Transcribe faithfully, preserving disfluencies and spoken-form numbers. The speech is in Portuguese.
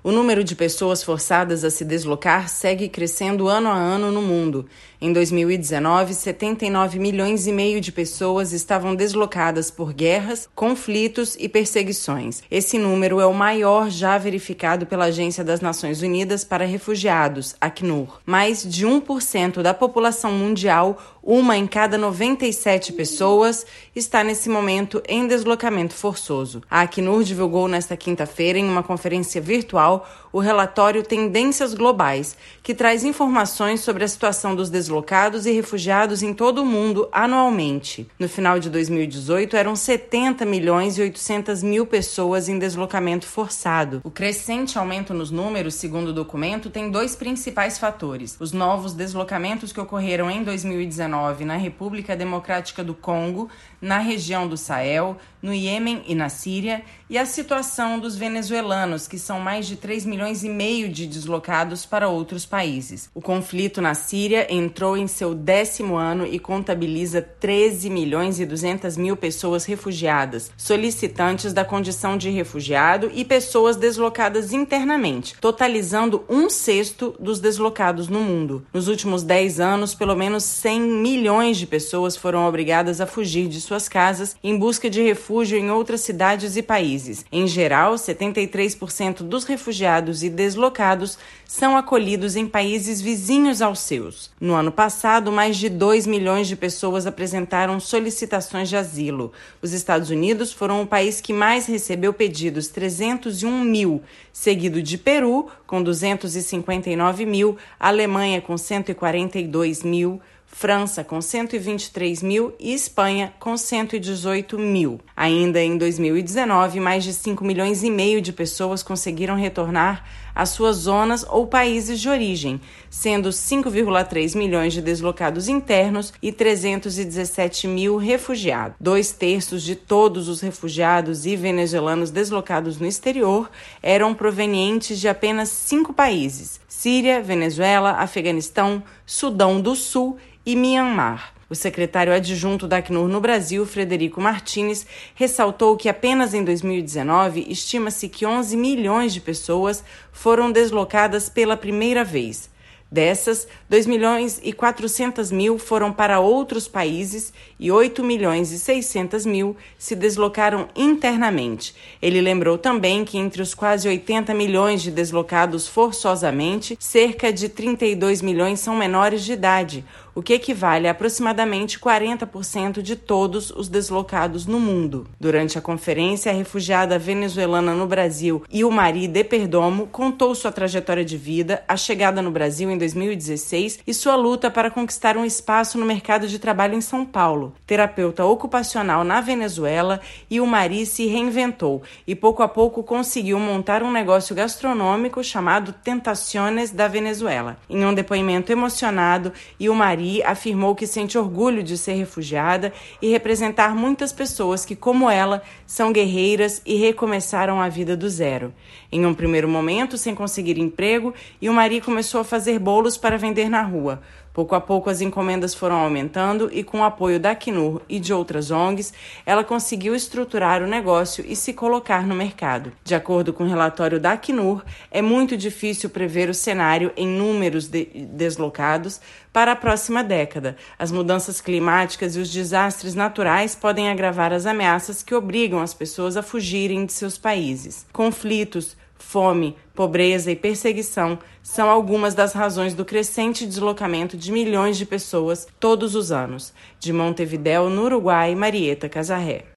O número de pessoas forçadas a se deslocar segue crescendo ano a ano no mundo. Em dois mil e dezenove, setenta e nove milhões e meio de pessoas estavam deslocadas por guerras, conflitos e perseguições. Esse número é o maior já verificado pela Agência das Nações Unidas para Refugiados, Acnur. Mais de um por cento da população mundial, uma em cada noventa e sete pessoas, está nesse momento em deslocamento forçoso. A Acnur divulgou nesta quinta-feira, em uma conferência virtual, o relatório Tendências Globais, que traz informações sobre a situação dos deslocados e refugiados em todo o mundo anualmente. No final de dois mil e dezoito, eram setenta milhões e oitocentas mil pessoas em deslocamento forçado. O crescente aumento nos números, segundo o documento, tem dois principais fatores: os novos deslocamentos que ocorreram em dois mil e dezenove na República Democrática do Congo, na região do Sahel, no Iêmen e na Síria, e a situação dos venezuelanos, que são mais de três milhões e meio de deslocados para outros países. O conflito na Síria entrou em seu décimo ano e contabiliza treze milhões e duzentas mil pessoas refugiadas, solicitantes da condição de refugiado e pessoas deslocadas internamente, totalizando um sexto dos deslocados no mundo. Nos últimos dez anos, pelo menos cem milhões de pessoas foram obrigadas a fugir de suas casas em busca de refúgio em outras cidades e países. Em geral, setenta e três por cento dos refugiados e deslocados são acolhidos em países vizinhos aos seus. No ano passado, mais de dois milhões de pessoas apresentaram solicitações de asilo. Os Estados Unidos foram o país que mais recebeu pedidos, trezentos e um mil, seguido de Peru, com duzentos e cinquenta e nove mil, Alemanha, com cento e quarenta e dois mil, França, com cento e vinte e três mil e Espanha, com cento e dezoito mil. Ainda em dois mil e dezenove, mais de cinco milhões e meio de pessoas conseguiram retornar às suas zonas ou países de origem, sendo cinco vírgula três milhões de deslocados internos e trezentos e dezessete mil refugiados. Dois terços de todos os refugiados e venezuelanos deslocados no exterior eram provenientes de apenas cinco países: Síria, Venezuela, Afeganistão, Sudão do Sul e Mianmar. O secretário adjunto da Acnur no Brasil, Frederico Martins, ressaltou que apenas em dois mil e dezenove estima-se que onze milhões de pessoas foram deslocadas pela primeira vez. Dessas, dois milhões e quatrocentos mil foram para outros países e oito milhões e seiscentos mil se deslocaram internamente. Ele lembrou também que entre os quase oitenta milhões de deslocados forçosamente, cerca de trinta e dois milhões são menores de idade, o que equivale a aproximadamente quarenta por cento de todos os deslocados no mundo. Durante a conferência, a refugiada venezuelana no Brasil, Ilmari de Perdomo, contou sua trajetória de vida, a chegada no Brasil em dois mil e dezesseis e sua luta para conquistar um espaço no mercado de trabalho em São Paulo. Terapeuta ocupacional na Venezuela, Ilmari se reinventou e pouco a pouco conseguiu montar um negócio gastronômico chamado Tentaciones da Venezuela. Em um depoimento emocionado, Ilmari afirmou que sente orgulho de ser refugiada e representar muitas pessoas que, como ela, são guerreiras e recomeçaram a vida do zero. Em um primeiro momento, sem conseguir emprego, Ilmari começou a fazer bolos para vender na rua. Pouco a pouco as encomendas foram aumentando e, com o apoio da Acnur e de outras O N Gs, ela conseguiu estruturar o negócio e se colocar no mercado. De acordo com o relatório da Acnur, é muito difícil prever o cenário em números de deslocados para a próxima década. As mudanças climáticas e os desastres naturais podem agravar as ameaças que obrigam as pessoas a fugirem de seus países. Conflitos, fome, pobreza e perseguição são algumas das razões do crescente deslocamento de milhões de pessoas todos os anos. De Montevidéu, no Uruguai, Marieta Casarré.